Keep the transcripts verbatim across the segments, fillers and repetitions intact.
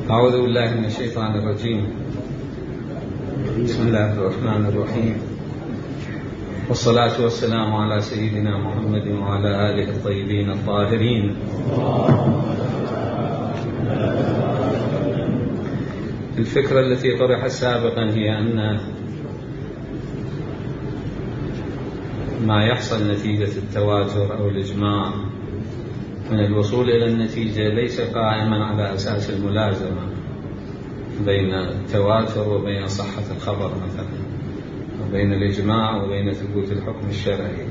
أعوذ بالله من الشيطان الرجيم. بسم الله الرحمن الرحيم، والصلاة والسلام على سيدنا محمد وعلى آله الطيبين الطاهرين. الفكرة التي طرحت سابقا هي أن ما يحصل نتيجة التواتر أو الإجماع من الوصول إلى النتيجة ليس قائما على أساس الملازمة بين التواتر وبين صحة الخبر مثلا، وبين الإجماع وبين ثبوت الحكم الشرعي،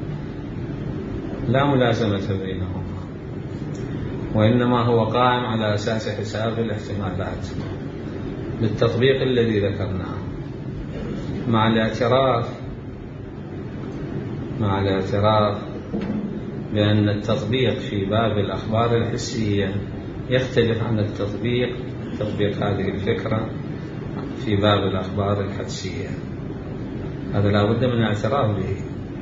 لا ملازمة بينهما، وإنما هو قائم على أساس حساب الاحتمالات بالتطبيق الذي ذكرناه، مع الاعتراف مع الاعتراف بأن التطبيق في باب الأخبار الحسية يختلف عن التطبيق تطبيق هذه الفكرة في باب الأخبار الحدسية. هذا لا بد من الاعتراف به،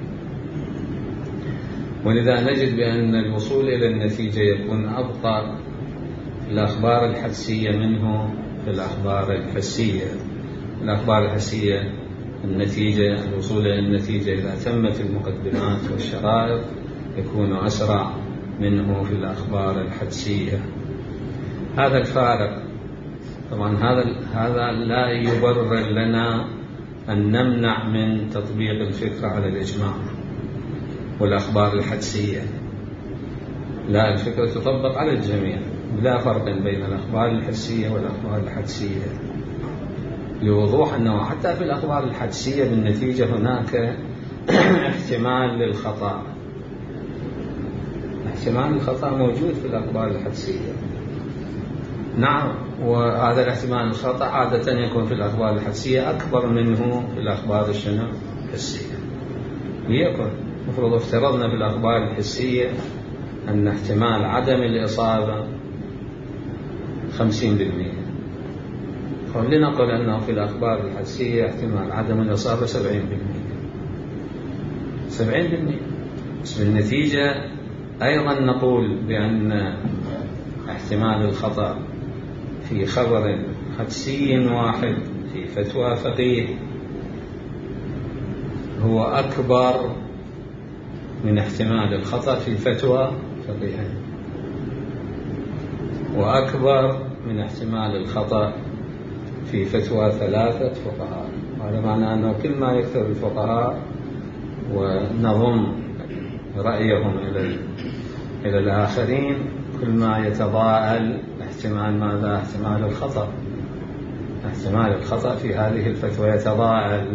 ولذا نجد بأن الوصول إلى النتيجة يكون أبطأ في الأخبار الحدسية منه في الأخبار الحسية. الأخبار الحسية النتيجة الوصول إلى النتيجة إذا تمت المقدمات والشرائط يكون أسرع منه في الأخبار الحدسية. هذا الفارق طبعا هذا هذا لا يبرر لنا أن نمنع من تطبيق الفكرة على الإجماع والأخبار الحدسية، لا، الفكرة تطبق على الجميع لا فرق بين الأخبار الحسية والأخبار الحدسية، لوضوح أنه حتى في الأخبار الحدسية بالنتيجة هناك احتمال للخطأ. احتمال الخطأ موجود في الأخبار الحدسية، نعم، وهذا الاحتمال الخطأ عادة يكون في الأخبار الحدسية أكبر منه في الأخبار الحسية. ليكن مفروض افترضنا في الأخبار الحسية أن احتمال عدم الإصابة خمسين بالمئة، فلنقل أنه في الأخبار الحدسية احتمال عدم الإصابة سبعين بالمئة سبعين بالمئة بس بالنتيجة أيضا نقول بأن احتمال الخطأ في خبر حدسي واحد في فتوى فقيه هو أكبر من احتمال الخطأ في فتوى فقيه، وأكبر من احتمال الخطأ في فتوى ثلاثة فقهاء. هذا معناه أنه كل ما يكثر الفقهاء ونضم رأيهم إلى إلى الآخرين كل ما يتضاءل احتمال ماذا؟ احتمال الخطأ. احتمال الخطأ في هذه الفتوى يتضاءل،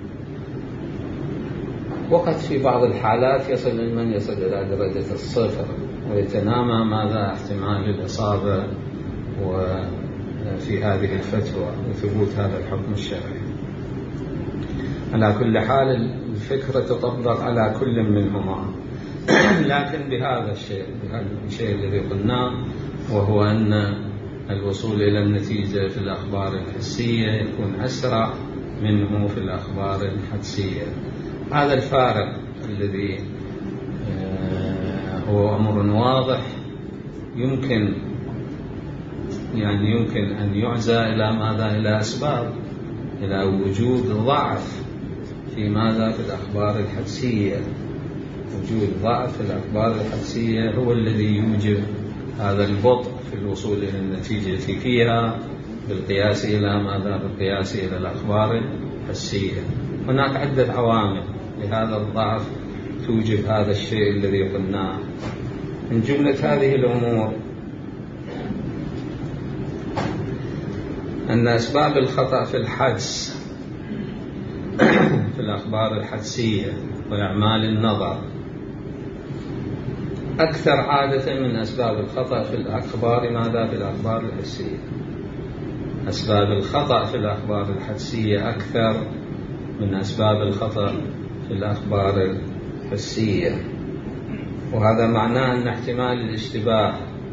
وقد في بعض الحالات يصل من يصل إلى درجة الصفر ويتنامى ماذا؟ احتمال الإصابة وفي هذه الفتوى وثبوت هذا الحكم الشرعي. على كل حال الفكرة تطبق على كل منهما، لكن بهذا الشيء بهذا الشيء الذي قلناه، وهو أن الوصول إلى النتيجة في الأخبار الحسية يكون أسرع منه في الأخبار الحدسية. هذا الفارق الذي هو أمر واضح يمكن يعني يمكن أن يعزى إلى ماذا؟ إلى أسباب، إلى وجود ضعف في ماذا؟ في الأخبار الحدسية. وجود ضعف في الأخبار الحدسية هو الذي يوجب هذا البطء في الوصول إلى النتيجة فيها بالقياس إلى ماذا؟ بالقياس إلى الأخبار الحسية. هناك عدة عوامل لهذا الضعف توجب هذا الشيء الذي قلناه. من جملة هذه الأمور أن أسباب الخطأ في الحدس في الأخبار الحدسية وأعمال النظر أكثر عادة من أسباب الخطأ في الأخبار ماذا؟ في الأخبار الحسية. أسباب الخطأ في الأخبار الحدسية أكثر من أسباب الخطأ في الأخبار الحسية، وهذا معناه أن احتمال الاشتباه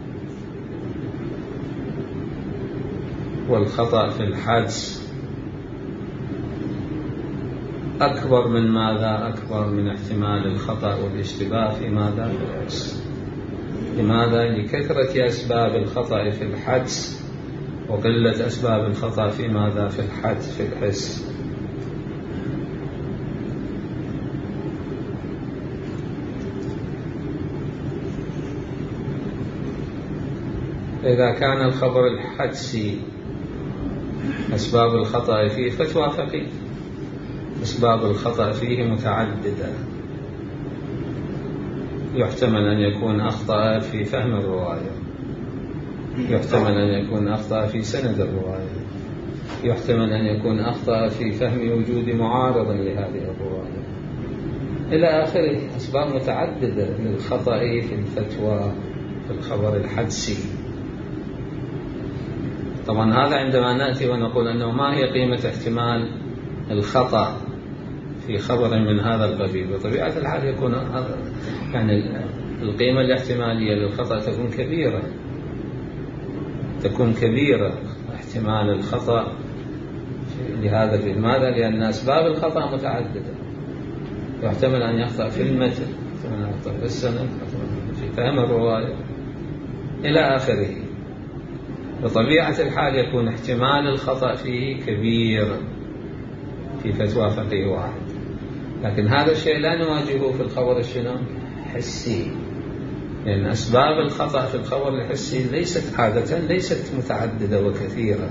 والخطأ في الحدس أكبر من ماذا؟ أكبر من احتمال الخطأ والاشتباه في ماذا؟ في الحدس. لماذا؟ لكثرة أسباب الخطأ في الحدس وقلة أسباب الخطأ في ماذا؟ في الحدس، في الحس. إذا كان الخبر الحدسي أسباب الخطأ فيه فتوى فقيه، أسباب الخطأ فيه متعددة، يحتمل أن يكون أخطأ في فهم الرواية، يحتمل أن يكون أخطأ في سند الرواية، يحتمل أن يكون أخطأ في فهم وجود معارض لهذه الرواية إلى آخره. أسباب متعددة للخطأ في الفتوى في الخبر الحدسي. طبعا هذا عندما نأتي ونقول أنه ما هي قيمة احتمال الخطأ في خبر من هذا القبيل، بطبيعة الحال يكون هذا يعني القيمة الاحتمالية للخطأ تكون كبيرة، تكون كبيرة احتمال الخطأ لهذا. لماذا؟ لأن أسباب الخطأ متعددة، يحتمل أن يخطأ في المتن، يحتمل أن يخطأ في السند، في فهم الرواية إلى آخره. بطبيعة الحال يكون احتمال الخطأ فيه كبير في فتوى فقيه واحد. لكن هذا الشيء لا نواجهه في الخبر الشنو؟ حسي، لأن أسباب الخطأ في الخبر الحسي ليست عادة ليست متعددة وكثيرة،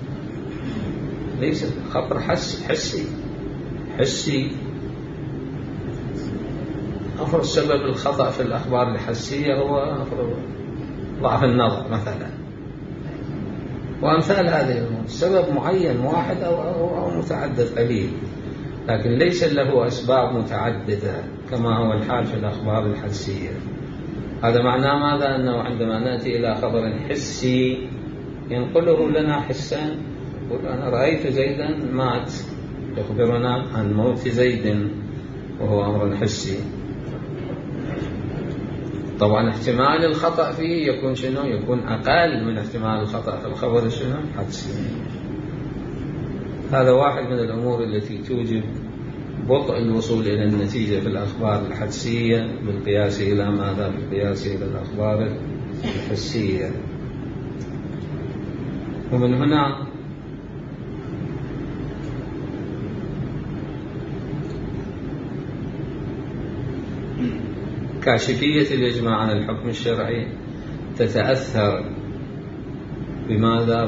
ليست خبر حس حسي حسي أفرض سبب الخطأ في الأخبار الحسية هو ضعف النظر مثلا، وأمثال هذه الأمور، سبب معين واحد أو, أو, أو متعدد قليل، لكن ليس له أسباب متعددة كما هو الحال في الأخبار الحسية. هذا معناه ماذا؟ أنه عندما نأتي إلى خبر حسي ينقله لنا حسا، يقول أنا رأيت زيدا مات، يخبرنا عن موت زيد وهو أمر حسي. طبعا احتمال الخطأ فيه يكون شنو؟ يكون أقل من احتمال الخطأ في الخبر شنو؟ حدسي. هذا واحد من الأمور التي توجب بطء الوصول إلى النتيجة في الأخبار الحدسية بالقياس إلى ماذا؟ بالقياس إلى الأخبار الحسية. ومن هنا كاشفية الإجماع عن الحكم الشرعي تتأثر بماذا؟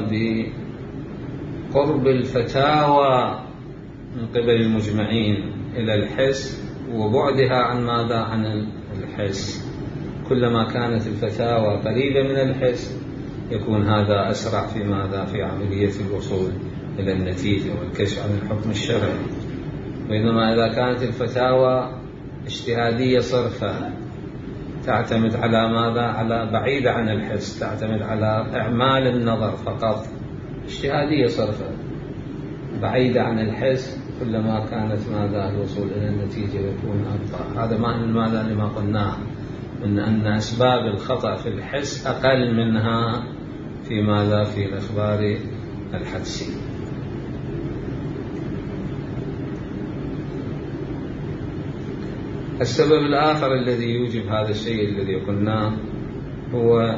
بقرب الفتاوى من قبل المجمعين إلى الحس وبعدها عن ماذا؟ عن الحس. كلما كانت الفتاوى قريبة من الحس يكون هذا أسرع في ماذا؟ في عملية الوصول إلى النتيجة والكشف عن الحكم الشرعي. بينما إذا كانت الفتاوى اجتهادية صرفة تعتمد على ماذا؟ على بعيدة عن الحس، تعتمد على إعمال النظر فقط، اجتهادية صرفة بعيدة عن الحس، كلما كانت ماذا؟ الوصول إلى النتيجة يكون أبطأ. هذا معنى ماذا؟ لما قلناه من أن أسباب الخطأ في الحس أقل منها في ماذا؟ في الأخبار الحدسية. السبب الآخر الذي يوجب هذا الشيء الذي قلناه هو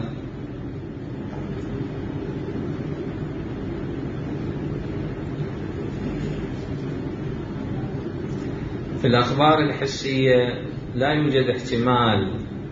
في الأخبار الحسية لا يوجد احتمال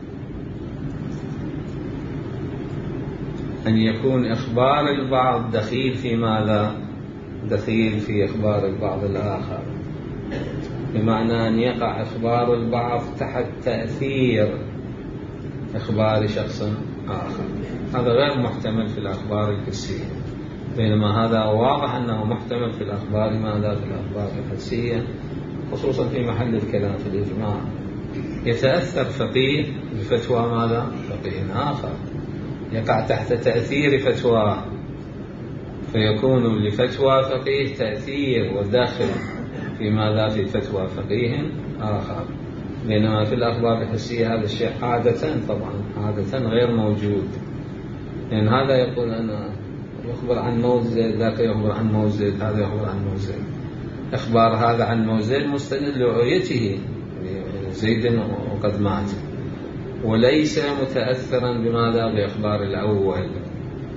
أن يكون إخبار البعض دخيل في ماذا؟ دخيل في إخبار البعض الآخر، بمعنى أن يقع إخبار البعض تحت تأثير إخبار شخص آخر. هذا غير محتمل في الأخبار الحسية، بينما هذا واضح أنه محتمل في الأخبار ماذا؟ في الأخبار الحسية، خصوصا في محل الكلام في الإجماع. يتأثر فقيه بفتوى ماذا؟ فقيه آخر، يقع تحت تأثير فتوى، فيكون لفتوى فقيه تأثير ودخل في ماذا؟ في فتوى فقيه آخر. بينما في الأخبار الحسية هذا الشيء عادة طبعا عادة غير موجود، لأن يعني هذا يقول أنا يخبر عن موت زيد، ذاك يخبر عن موت زيد، هذا يخبر عن موت زيد. إخبار هذا عن موت زيد مستند لرؤيته زيد وقد مات، وليس متأثرا بماذا؟ بإخبار الأول.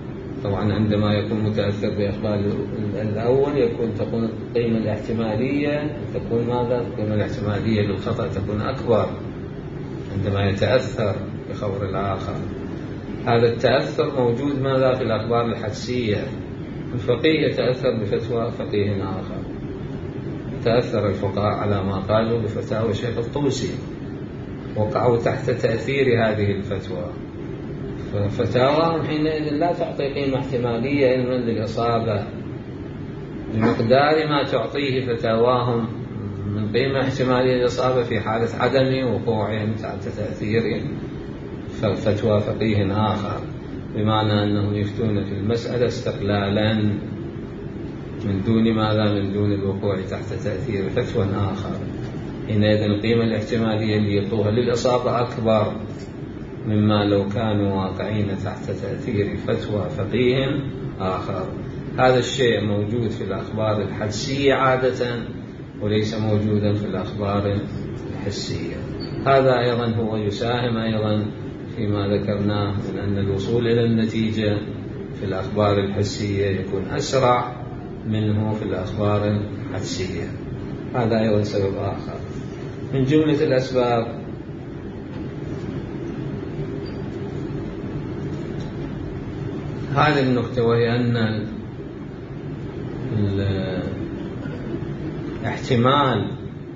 طبعا عندما يكون متأثر بإخبار الأول يكون تكون القيمة الاحتمالية تكون ماذا؟ القيمة الاحتمالية للخطأ تكون أكبر عندما يتأثر بخبر الآخر. هذا التأثر موجود ماذا؟ في الأخبار الحدسية. الفقيه يتأثر بفتوى فقيه آخر. تأثر الفقهاء على ما قالوا بفتاوى الشيخ الطوسي، وقعوا تحت تأثير هذه الفتوى، ففتاواهم حينئذ لا تعطي قيمة احتمالية علما للإصابة بمقدار ما تعطيه فتاواهم من قيمة احتمالية للإصابة في حالة عدم وقوعهم تحت تأثير فتوى فقيه آخر، بمعنى أنهم يفتون في المسألة استقلالا من دون ماذا؟ من دون الوقوع تحت تأثير فتوى آخر. حينئذ القيمة الاحتمالية اللي يعطوها للإصابة أكبر مما لو كانوا واقعين تحت تأثير فتوى فقيه آخر. هذا الشيء موجود في الأخبار الحدسية عادة وليس موجودا في الأخبار الحسية. هذا أيضا هو يساهم أيضا فيما ذكرناه من أن الوصول إلى النتيجة في الأخبار الحسية يكون أسرع منه في الأخبار الحدسية. هذا أيضا سبب آخر من جملة الأسباب. هذه النقطة، وهي أن الاحتمال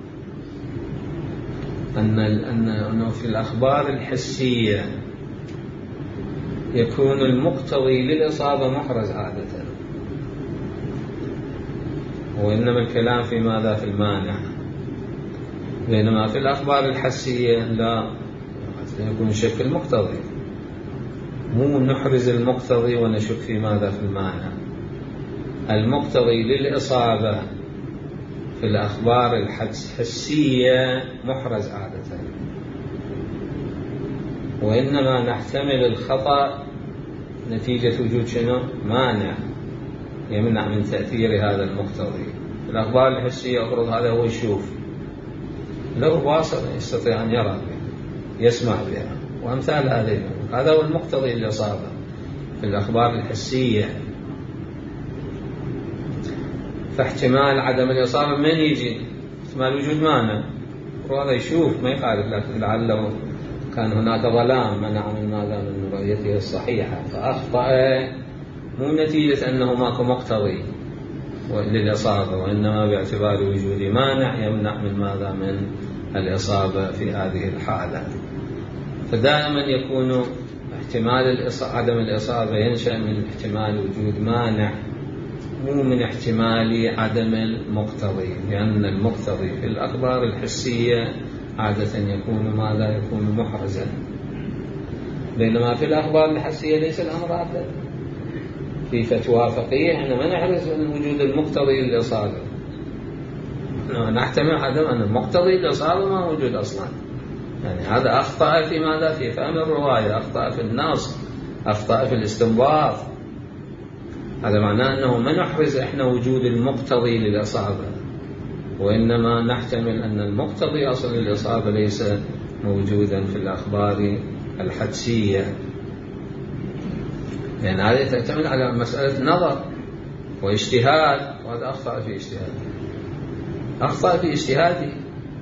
أن أنه في الأخبار الحسية يكون المقتضي للإصابة محرز عادة، وإنما الكلام في ماذا؟ في المانع. بينما في الأخبار الحسية لا يكون شك في المقتضي، مو نحرز المقتضي ونشك في ماذا؟ في المانع. المقتضي للإصابة في الأخبار الحسية محرز عادة، وإنما نحتمل الخطأ نتيجة وجود شنو؟ مانع يمنع من تأثير هذا المقتضي. في الأخبار الحسية أفرض هذا هو يشوف، له باصر يستطيع أن يرى بها يسمع بها وأمثال هذه، هذا هو المقتضي للإصابة في الأخبار الحسية. فاحتمال عدم الإصابة من يجي؟ احتمال وجود مانع، وهذا يشوف ما يخالف، لكن لعله كان هناك ظلام منع من ماذا؟ من رؤيته الصحيحة فأخطأ، مو نتيجة أنه ماكو مقتضي للإصابة، وإنما باعتبار وجود مانع يمنع من ماذا؟ من الإصابة في هذه الحالة. فدائما يكون احتمال عدم الإصابة ينشأ من احتمال وجود مانع، مو من احتمال عدم المقتضي، لأن المقتضي في الأخبار الحسية عادة يكون ماذا؟ يكون محرزا، بينما في الأخبار الحسية ليس الأمر هذا. في فتوى فقيه احنا ما نحرز من وجود المقتضي للإصابة، نحتمل عدم أن المقتضي للإصابة ما موجود أصلا. يعني هذا أخطأ في ماذا؟ في فهم الرواية، أخطأ في النص، أخطأ في الاستنباط. هذا معناه أنه ما نحرز إحنا وجود المقتضي للإصابة، وإنما نحتمل أن المقتضي أصل للإصابة ليس موجودا في الأخبار الحدسية. لأن يعني هذه تعتمد على مسألة نظر واجتهاد، وهذا أخطأ في اجتهاده أخطأ في اجتهاده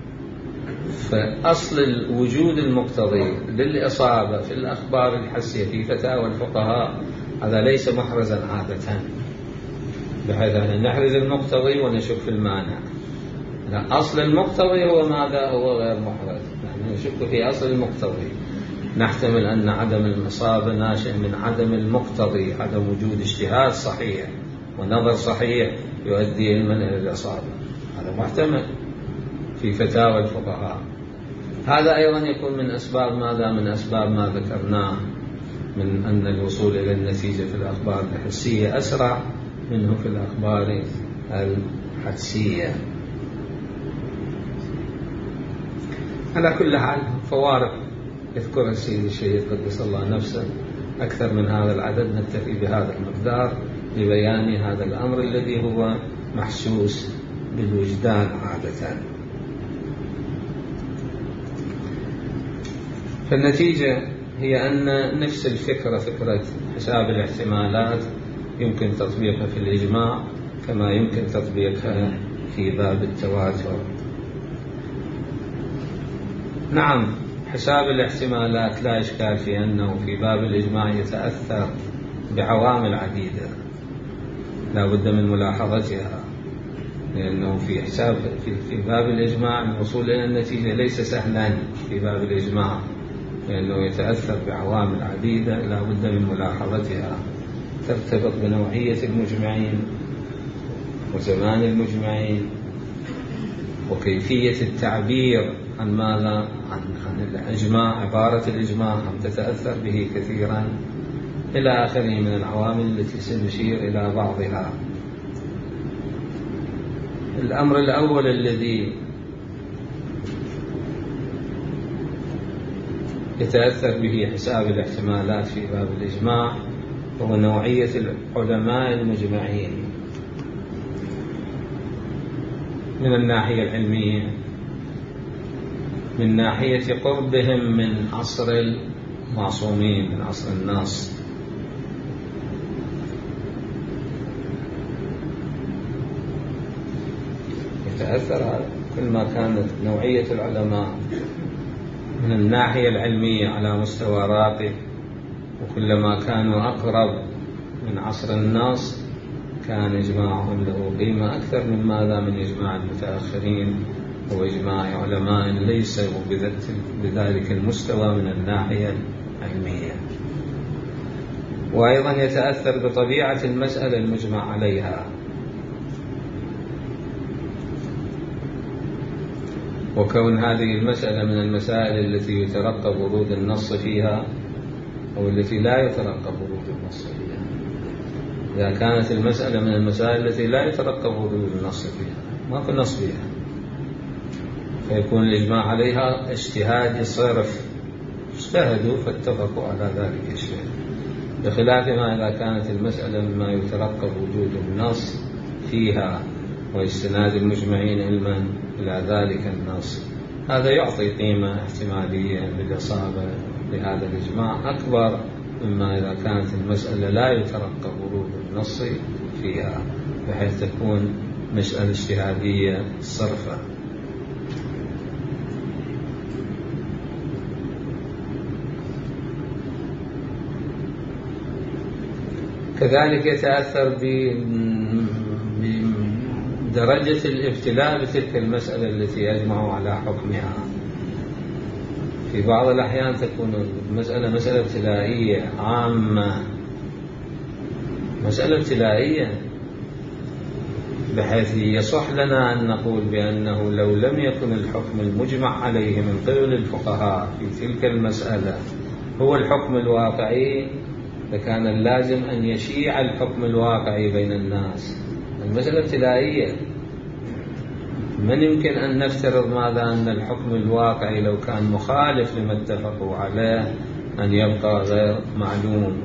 فأصل وجود المقتضي للإصابة في الأخبار الحسية في فتاوى الفقهاء هذا ليس محرزا عادة، بحيث أن نحرز المقتضي ونشك في المانع. أصل المقتضي هو ماذا؟ هو غير محرز، نحن نشك في أصل المقتضي، نحتمل أن عدم الإصابة ناشئ من عدم المقتضي، عدم وجود اجتهاد صحيح ونظر صحيح يؤدي علما إلى الإصابة، هذا محتمل في فتاوى الفقهاء. هذا أيضا يكون من أسباب ماذا؟ من أسباب ما ذكرناه من أن الوصول إلى النتيجة في الأخبار الحسية أسرع منه في الأخبار الحدسية. على كل حال فوارق يذكر السيد الشهيد قدس الله نفسه أكثر من هذا العدد، نكتفي بهذا المقدار لبيان هذا الأمر الذي هو محسوس بالوجدان عادة. فالنتيجة هي أن نفس الفكرة، فكرة حساب الاحتمالات يمكن تطبيقها في الإجماع كما يمكن تطبيقها في باب التواتر. نعم، حساب الاحتمالات لا إشكال في أنه في باب الإجماع يتأثر بعوامل عديدة لا بد من ملاحظتها، لأنه في حساب في باب الإجماع الوصول إلى النتيجة ليس سهلا في باب الإجماع، لأنه يتأثر بعوامل عديدة لا بد من ملاحظتها، ترتبط بنوعية المجمعين وزمان المجمعين وكيفية التعبير عن ماذا عن الإجماع، عبارة الإجماع هم تتأثر به كثيرا إلى آخره من العوامل التي سنشير إلى بعضها. الأمر الأول الذي يتأثر به حساب الاحتمالات في باب الإجماع هو نوعية العلماء المجمعين من الناحية العلمية، من ناحية قربهم من عصر المعصومين، من عصر الناس. يتأثر كل ما كانت نوعية العلماء من الناحية العلمية على مستوى راقي، وكلما كانوا أقرب من عصر الناس كان إجماعهم له قيمة أكثر من ماذا من إجماع المتأخرين وإجماع علماء ليسوا بذلك المستوى من الناحية العلمية. وأيضا يتأثر بطبيعة المسألة المجمع عليها، وكون هذه المسألة من المسائل التي يترقب ورود النص فيها أو التي لا يترقب ورود النص فيها. إذا كانت المسألة من المسائل التي لا يترقب ورود النص فيها ما في نص فيها، فيكون الإجماع عليها اجتهاد صرف، اجتهدوا فاتفقوا على ذلك الشيء، بخلاف ما إذا كانت المسألة مما يترقب وجود النص فيها واستناد المجمعين علما إلى ذلك النص. هذا يعطي قيمة احتمالية للإصابة لهذا الإجماع أكبر مما إذا كانت المسألة لا يترقب ورود النص فيها، بحيث تكون مسألة اجتهادية صرفة. كذلك يتأثر بدرجة الابتلاء بتلك المسألة التي يجمع على حكمها. في بعض الأحيان تكون المسألة مسألة ابتلائية عامة، مسألة ابتلائية بحيث يصح لنا أن نقول بأنه لو لم يكن الحكم المجمع عليه من قبل الفقهاء في تلك المسألة هو الحكم الواقعي فكان اللازم أن يشيع الحكم الواقعي بين الناس. المسألة ابتلائية، من يمكن أن نفترض ماذا أن الحكم الواقعي لو كان مخالف لما اتفقوا عليه أن يبقى غير معلوم.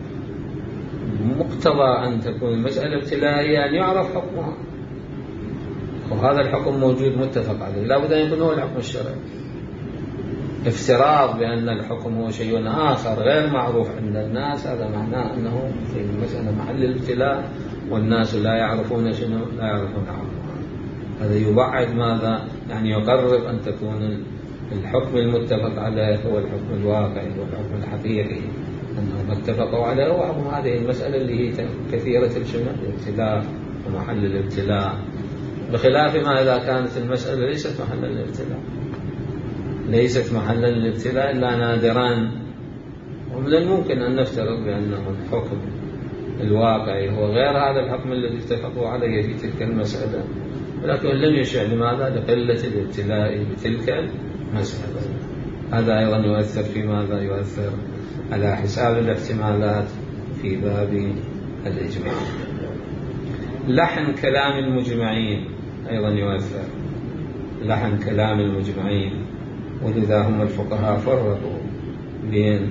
مقتضى أن تكون المسألة ابتلائية أن يعرف حكمها، وهذا الحكم موجود متفق عليه، لا بد أن يكون هو الحكم الشرعي. افتراض بأن الحكم هو شيء آخر غير معروف عند الناس هذا معناه أنه في المسألة محل الابتلاء والناس لا يعرفون شنو، لا يعرفون حكمها. هذا يبعد ماذا يعني يقرب أن تكون الحكم المتفق عليه هو الحكم الواقعي والحكم الحقيقي، أنهم اتفقوا عليه هو حكم هذه المسألة اللي هي كثيرة الابتلاء ومحل الابتلاء، بخلاف ما إذا كانت المسألة ليست محل الابتلاء، ليست محلا للابتلاء إلا نادرا. ومن الممكن أن نفترض بأنه الحكم الواقعي هو غير هذا الحكم الذي اتفقوا عليه في تلك المسألة، ولكن لم يشع لماذا؟ لقلة الابتلاء بتلك المسألة. هذا أيضا يؤثر في ماذا؟ يؤثر على حساب الاحتمالات في باب الإجماع. لحن كلام المجمعين أيضا يؤثر، لحن كلام المجمعين، ولذا هم الفقهاء فرقوا بين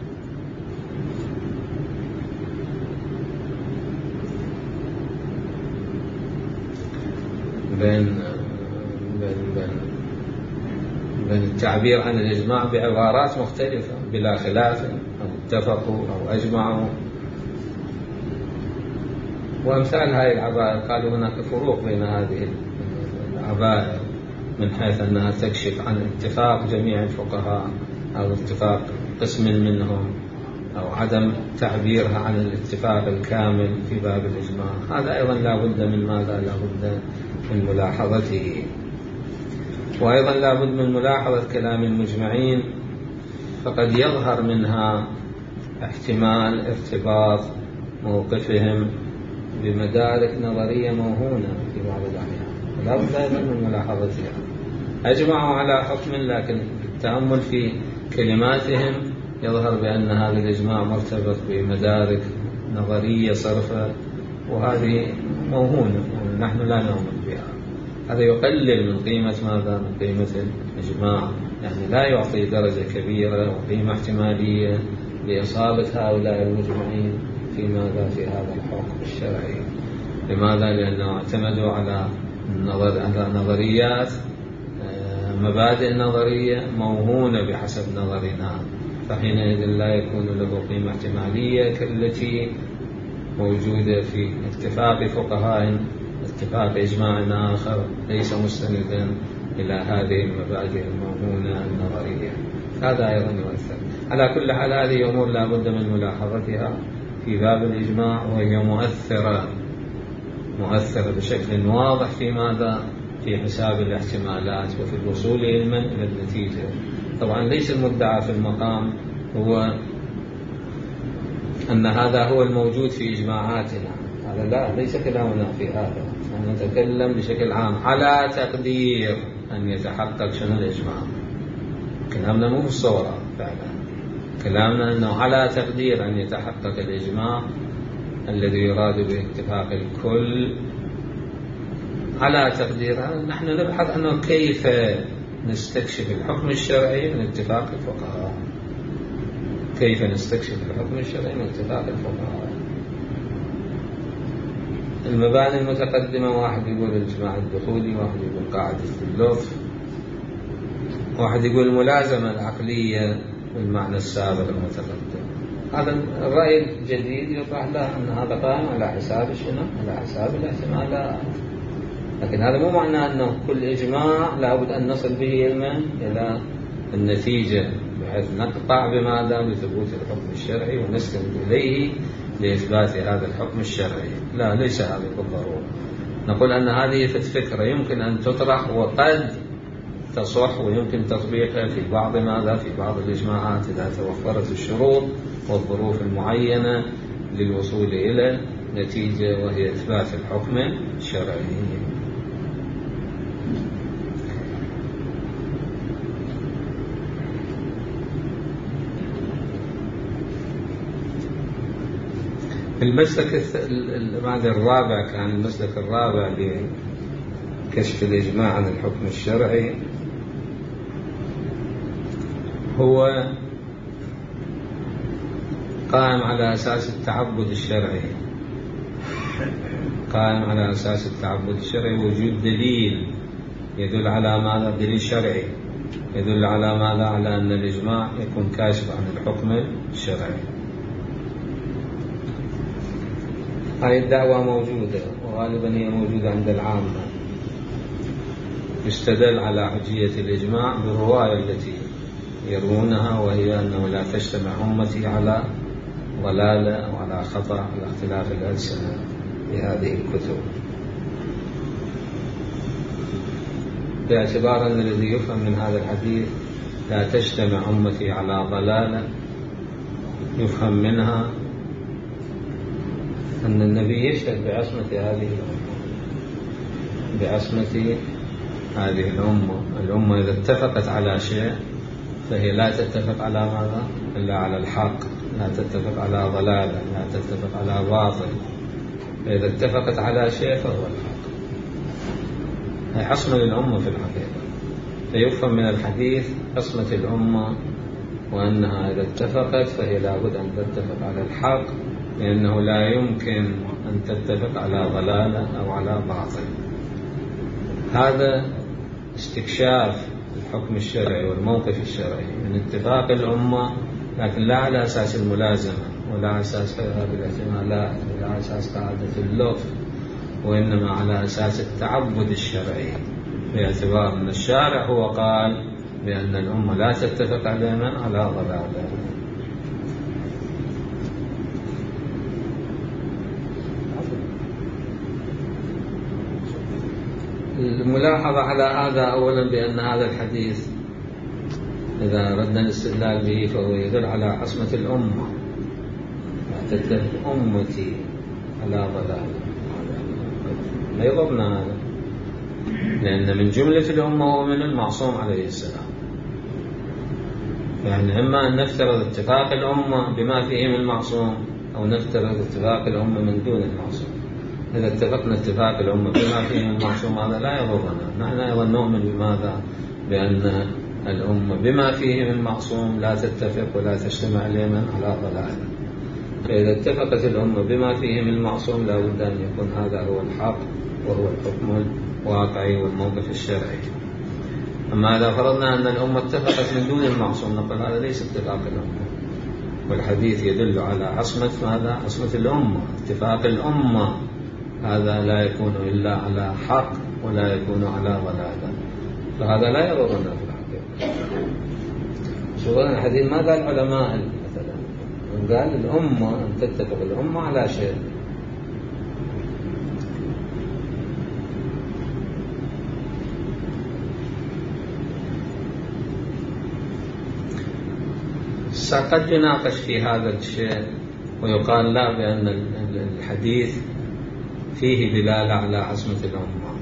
بين بين بين, بين التعبير عن الإجماع بعبارات مختلفة بلا خلاف، أو اتفقوا أو أجمعوا، وأمثال هذه العبائر قالوا هناك فروق بين هذه العبائر من حيث أنها تكشف عن اتفاق جميع الفقهاء أو اتفاق قسم منهم أو عدم تعبيرها عن الاتفاق الكامل في باب الإجماع. هذا أيضا لا بد من ماذا؟ لا بد من ملاحظته. وأيضا لا بد من ملاحظة كلام المجمعين، فقد يظهر منها احتمال ارتباط موقفهم بمدارك نظرية موهونة في بعض الأحيان، لا بد أيضا من ملاحظتها. أجمعوا على حكم، لكن بالتأمل في كلماتهم يظهر بأن هذا الإجماع مرتبط بمدارك نظرية صرفة، وهذه موهونة، يعني نحن لا نؤمن بها. هذا يقلل من قيمة ماذا؟ من قيمة الإجماع، يعني لا يعطي درجة كبيرة وقيمة احتمالية لإصابة هؤلاء المجمعين في ماذا؟ في هذا الحكم الشرعي. لماذا؟ لأنه اعتمدوا على النظر على نظريات، مبادئ نظرية موهونة بحسب نظرنا، فحينئذ لا يكون له قيمة احتمالية كالتي موجودة في اتفاق فقهاء، اتفاق إجماع آخر ليس مستندا إلى هذه المبادئ الموهونة النظرية. هذا أيضا يؤثر. على كل حال هذه أمور لا بد من ملاحظتها في باب الإجماع، وهي مؤثرة مؤثرة بشكل واضح في ماذا؟ في حساب الاحتمالات وفي الوصول علما إلى النتيجة. طبعا ليس المدعى في المقام هو أن هذا هو الموجود في إجماعاتنا، هذا لا، ليس كلامنا في هذا. نتكلم بشكل عام على تقدير أن يتحقق شنو الإجماع. كلامنا مو بالصورة فعلا، كلامنا أنه على تقدير أن يتحقق الإجماع الذي يراد باتفاق الكل. على تقديرها نحن نبحث أنه كيف نستكشف الحكم الشرعي من اتفاق الفقهاء، كيف نستكشف الحكم الشرعي من اتفاق الفقهاء. المباني المتقدمة، واحد يقول الإجماع الدخولي، واحد يقول قاعدة اللطف، واحد يقول الملازمة العقلية بالمعنى السابق المتقدم. هذا الرأي الجديد يطرح له أن هذا قائم على حساب شنو؟ على حساب الاحتمالات. لكن هذا مو معناه أنه كل إجماع لابد أن نصل به علما إلى النتيجة بحيث نقطع بماذا؟ بثبوت الحكم الشرعي ونسلم إليه لإثبات هذا الحكم الشرعي. لا، ليس هذا بالضرورة. نقول أن هذه فكرة يمكن أن تطرح وقد تصح ويمكن تطبيقها في بعض ماذا؟ في بعض الإجماعات إذا توفرت الشروط والظروف المعينة للوصول إلى نتيجة وهي إثبات الحكم الشرعي. المسلك الرابع كان المسلك الرابع لكشف الإجماع عن الحكم الشرعي هو قائم على أساس التعبد الشرعي، قائم على أساس التعبد الشرعي، وجود دليل يدل على ماذا؟ دليل شرعي يدل على ماذا؟ على أن الإجماع يكون كاشف عن الحكم الشرعي. هذه الدعوة موجودة، وغالبا هي موجودة عند العامة. يستدل على حجية الإجماع بالرواية التي يروونها، وهي أنه لا تجتمع أمتي على ضلالة أو على خطأ على اختلاف الألسنة في هذه الكتب، باعتبار أن الذي يفهم من هذا الحديث لا تجتمع أمتي على ضلالة يفهم منها أن النبي يشهد بعصمة هذه الأمة، بعصمة هذه الأمة. الأمة إذا اتفقت على شيء فهي لا تتفق على ماذا؟ إلا على الحق، لا تتفق على ضلالة، لا تتفق على باطل. فإذا اتفقت على شيء فهو الحق. هي عصمة للأمة في الحقيقة. فيفهم من الحديث عصمة الأمة، وأنها إذا اتفقت فهي لابد أن تتفق على الحق، لأنه لا يمكن أن تتفق على ضلالة أو على باطل. هذا استكشاف الحكم الشرعي والموقف الشرعي من اتفاق الأمة، لكن لا على أساس الملازمة ولا على أساس هذه الاحتمالات ولا على أساس قاعدة اللطف، وإنما على أساس التعبد الشرعي، باعتبار أن الشارع هو قال بأن الأمة لا تتفق على من على ضلاله. الملاحظة على هذا أولا بأن هذا الحديث إذا أردنا الاستدلال به فهو يدل على عصمة الأمة، تتفق أمتي على ضلاله، لا يضرنا هذا، لأن من جملة الأمة هو من المعصوم عليه السلام. يعني إما أن نفترض اتفاق الأمة بما فيه من المعصوم، أو نفترض اتفاق الأمة من دون المعصوم. إذا اتفقنا اتفاق الأمة بما فيه من المعصوم هذا لا يضرنا. نحن أيضا نؤمن بماذا؟ بأن الأمة بما فيه من المعصوم لا تتفق ولا تجتمع لمن على ضلاله. فإذا اتفقت الأمة بما فيه من المعصوم لا بد أن يكون هذا هو الحق وهو الحكم الواقعي والموقف الشرعي. أما إذا فرضنا أن الأمة اتفقت من دون المعصوم نقول هذا ليس اتفاق الأمة، والحديث يدل على عصمة ماذا؟ عصمة الأمة. اتفاق الأمة هذا لا يكون إلا على حق ولا يكون على ضلالة، فهذا لا يضرنا في الحقيقة. شوفوا الحديث ما قال علماء مثلا، قال الأمة أن تتفق الأمة على شيء. قد يناقش في هذا الشيء ويقال لا بأن الحديث فيه دلالة على عصمة الأمة،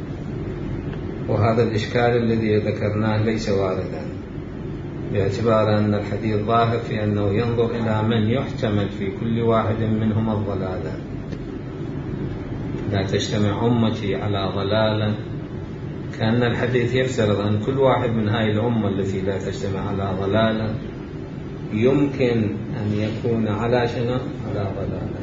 وهذا الإشكال الذي ذكرناه ليس واردا، باعتبار أن الحديث ظاهر في أنه ينظر إلى من يحتمل في كل واحد منهم الضلالة. لا تجتمع أمتي على ضلالة، كأن الحديث يفترض أن كل واحد من هذه الأمة التي لا تجتمع على ضلالة يمكن أن يكون على شنو؟ على ضلالة.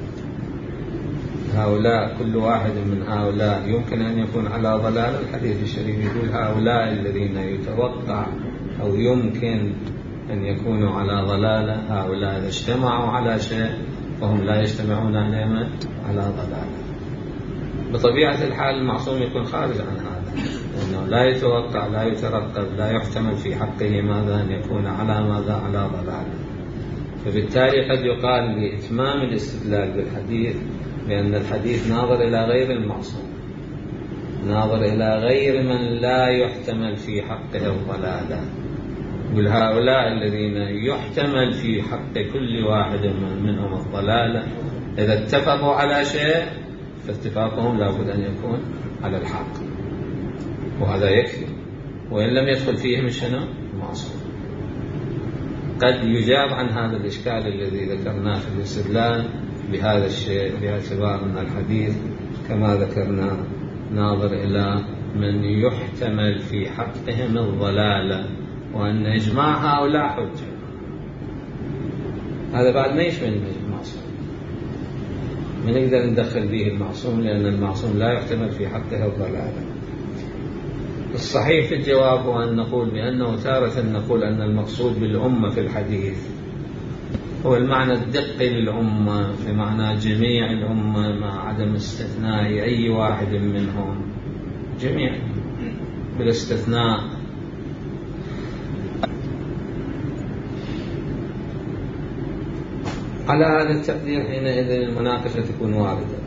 هؤلاء كل واحد من هؤلاء يمكن أن يكون على ضلالة. الحديث الشريف يقول هؤلاء الذين يتوقع أو يمكن أن يكونوا على ضلالة، هؤلاء إذا اجتمعوا على شيء فهم لا يجتمعون على ضلالة. بطبيعة الحال المعصوم يكون خارج عن هذا، لأنه لا يتوقع لا يترقب لا يحتمل في حقه ماذا أن يكون على ماذا على ضلالة. فبالتالي قد يقال لإتمام الاستدلال بالحديث بأن الحديث ناظر إلى غير المعصوم، ناظر إلى غير من لا يحتمل في حقه الضلالة. والهؤلاء الذين يحتمل في حق كل واحد منهم الضلالة إذا اتفقوا على شيء فاتفاقهم لا بد أن يكون على الحق، وهذا يكفي، وإن لم يدخل فيهم شنو؟ المعصوم. قد يجاب عن هذا الإشكال الذي ذكرناه في الاستدلال بهذا الشيء، باعتبار أن الحديث كما ذكرنا ناظر إلى من يحتمل في حقهم الضلالة، وأن إجماع هؤلاء حجة. هذا بعد ما يشمل المعصوم، ما نقدر ندخل به المعصوم لأن المعصوم لا يحتمل في حقه الضلالة. الصحيح في الجواب هو أن نقول بأنه تارة نقول أن المقصود بالأمة في الحديث هو المعنى الدقي للأمة، بمعنى جميع الأمة مع عدم استثناء أي واحد منهم، جميع بالاستثناء. على هذا التقدير حينئذ المناقشة تكون واردة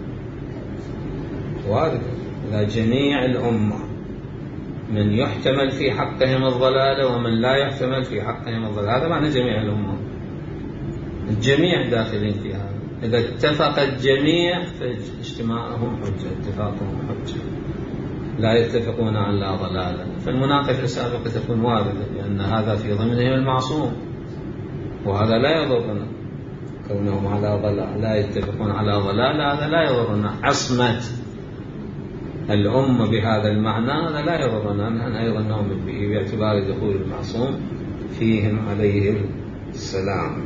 واردة إلى جميع الأمة، من يحتمل في حقهم الضلالة ومن لا يحتمل في حقهم الضلالة. هذا معنى جميع الأمة، الجميع داخلين في هذا. إذا اتفق الجميع فاجتماعهم حجة، اتفاقهم حجة، لا يتفقون على ضلالة. فالمناقشة السابقة تكون واردة لأن هذا في ضمنهم المعصوم، وهذا لا يضرنا كونهم على ضلال، لا يتفقون على ضلالة، هذا لا يضرنا. عصمة الأمة بهذا المعنى هذا لا يضرنا، نحن أيضا نؤمن به باعتبار دخول المعصوم فيهم عليه السلام.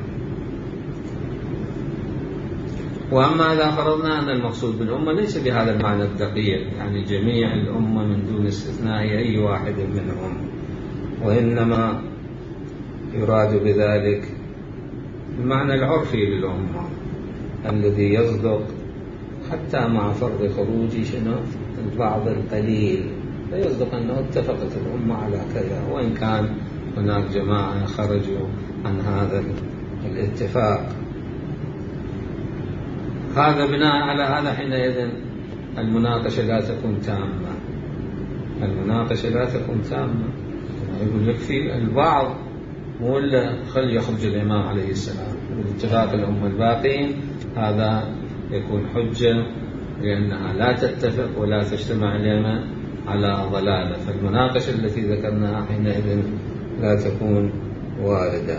وأما إذا فرضنا أن المقصود بالأمة ليس بهذا المعنى الدقيق، يعني جميع الأمة من دون استثناء أي واحد منهم، وإنما يراد بذلك المعنى العرفي للأمة الذي يصدق حتى مع فرض خروج شنو البعض القليل، فيصدق أنه اتفقت الأمة على كذا، وإن كان هناك جماعة خرجوا عن هذا الاتفاق. هذا بناء على هذا حينئذ المناقشة لا تكون تامة، المناقشة لا تكون تامة. يقول لك في البعض مو إلا خلي يخرج الإمام عليه السلام باتفاق الأمة الباقين، هذا يكون حجة لأنها لا تتفق ولا تجتمع اليمن على ضلالة، فالمناقشة التي ذكرناها حينئذ لا تكون واردة.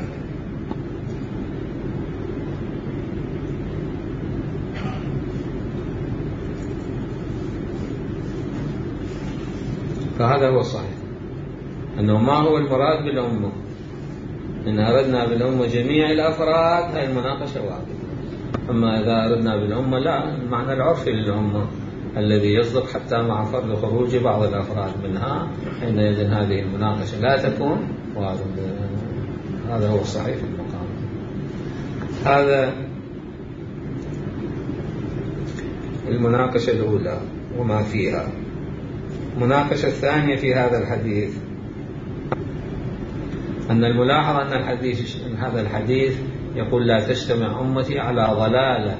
فهذا هو الصحيح، أنه ما هو المراد بالأمة. إن أردنا بالأمة جميع الأفراد هذه المناقشة واردة، أما إذا أردنا بالأمة لا، المعنى العرفي للأمة الذي يصدق حتى مع فرض خروج بعض الأفراد منها، حينئذ هذه المناقشة لا تكون واردة. هذا هو الصحيح في المقام. هذا المناقشة الأولى وما فيها. المناقشة الثانية في هذا الحديث أن الملاحظ أن الحديث هذا الحديث يقول لا تجتمع أمتي على ضلالة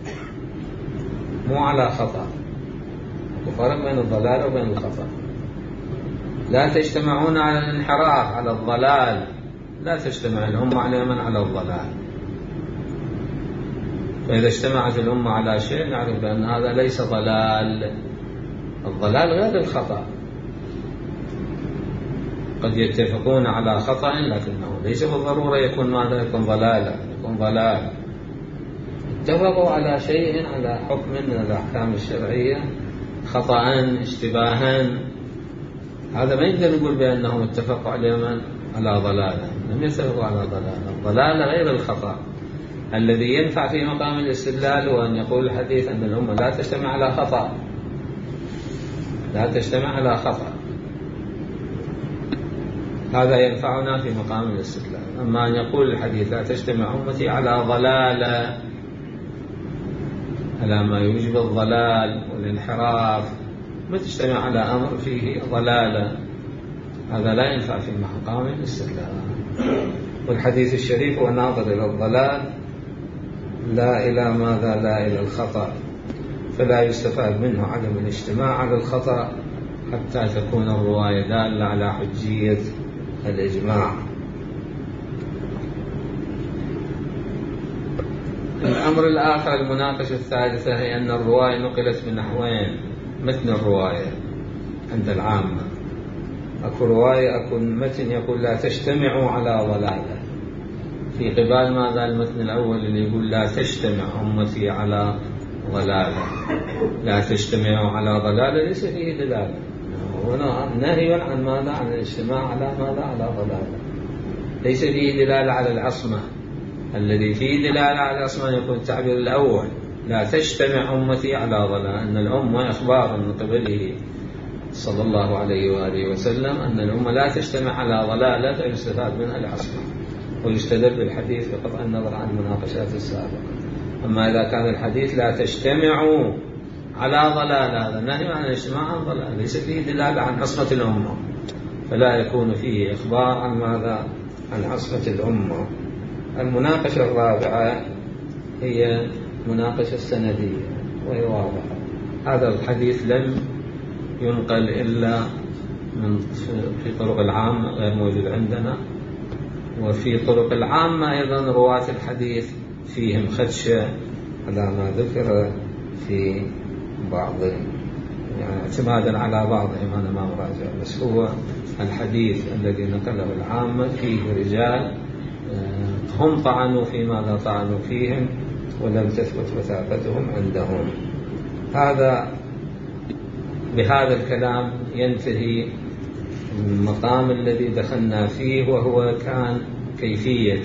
مو على خطأ، وفرق بين الضلال وبين الخطأ. لا تجتمعون على الانحراف، على الضلال، لا تجتمع الأمة على من على الضلال. فإذا اجتمعت الأمة على شيء نعرف بأن هذا ليس ضلال. الضلال غير الخطأ، قد يتفقون على خطأ لكنه ليس بالضرورة يكون ماذا يكون ضلالة، يكون ضلال. اتفقوا على شيء، على حكم من الأحكام الشرعية، خطأ اشتباها، هذا ما يقدر نقول بأنهم اتفقوا على من على ضلالة، لم يتفقوا على ضلالة. الضلالة غير الخطأ. الذي ينفع في مقام الاستدلال هو أن يقول الحديث أن الأمة لا تجتمع على خطأ، لا تجتمع على خطأ، هذا ينفعنا في مقام الاستدلال. أما أن يقول الحديث لا تجتمع أمتي على ضلالة، على ما يوجب الضلال والانحراف، ما تجتمع على أمر فيه ضلالة، هذا لا ينفع في مقام الاستدلال. والحديث الشريف هو ناظر إلى الضلال لا إلى ماذا، لا إلى الخطأ، فلا يستفاد منه عدم الاجتماع على الخطأ حتى تكون الرواية دالة على حجية الإجماع. الأمر الآخر، المناقشة الثالثة، هي أن الرواية نقلت من نحوين. متن الرواية عند العامة أكو رواية، أكو متن يقول لا تجتمعوا على ضلالة، في قبال ماذا المتن الأول اللي يقول لا تجتمع أمتي على ضلالة. لا تجتمعوا على ضلالة ليس فيه دلالة، هنا نهي عن ماذا، عن الاجتماع على ماذا، على ضلالة. ليس فيه دلالة على العصمة. الذي فيه دلالة على العصمة يكون التعبير الأول لا تجتمع أمتي على ضلالة، أن الأمة إخبار من قبله صلى الله عليه وآله وسلم أن الأمة لا تجتمع على ضلالة، فيستفاد منها العصمة ويستدل بالحديث بقطع النظر عن المناقشات السابقة. أما إذا كان الحديث لا تجتمعوا على ضلالة، هذا نهي عن الاجتماع عن ضلالة، ليس فيه دلالة عن عصمة الأمة، فلا يكون فيه إخبار عن ماذا، عن عصمة الأمة. المناقشة الرابعة هي مناقشة السندية، وهي واضحة. هذا الحديث لم ينقل إلا من في طرق العامة، غير موجود عندنا، وفي طرق العامة أيضا رواة الحديث فيهم خدشة على ما ذكر في بعض، يعني اعتمادا على بعضهم، أنا ما مراجع، بس هو الحديث الذي نقله العامة فيه رجال هم طعنوا في ماذا طعنوا فيهم ولم تثبت وثاقتهم عندهم. هذا بهذا الكلام ينتهي المقام الذي دخلنا فيه، وهو كان كيفية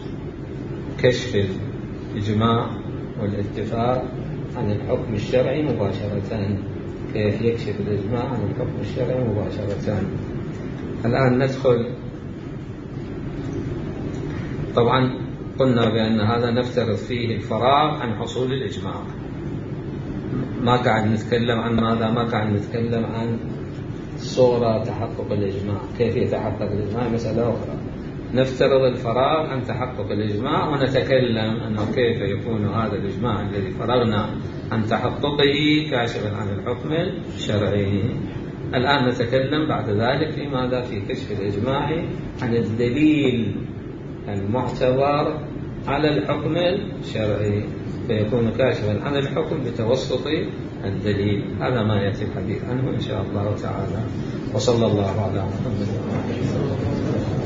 كشف الإجماع والاتفاق عن الحكم الشرعي مباشرة، كيف يكشف الإجماع عن الحكم الشرعي مباشرة. الآن ندخل، طبعا قلنا بأن هذا نفترض فيه الفراغ عن حصول الإجماع. ما قاعد نتكلم عن ماذا؟ ما قاعد نتكلم عن صورة تحقق الإجماع، كيف يتحقق الإجماع مسألة أخرى. نفترض الفراغ عن تحقق الإجماع، ونتكلم أنه كيف يكون هذا الإجماع الذي فرغنا عن تحققه كاشفا عن الحكم الشرعي. الآن نتكلم بعد ذلك في ماذا؟ في كشف الإجماع عن الدليل المعتبر على الحكم الشرعي، فيكون كاشفا عن الحكم بتوسط الدليل. هذا ما يأتي الحديث عنه إن شاء الله تعالى. وصلى الله على محمد وعلى آله وصحبه.